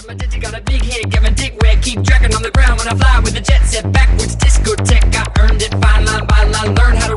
my ditty got a big head, get my dick wet, keep dragging on the ground when I fly with the jet set backwards discotheque. I earned it, fine line by line, learn how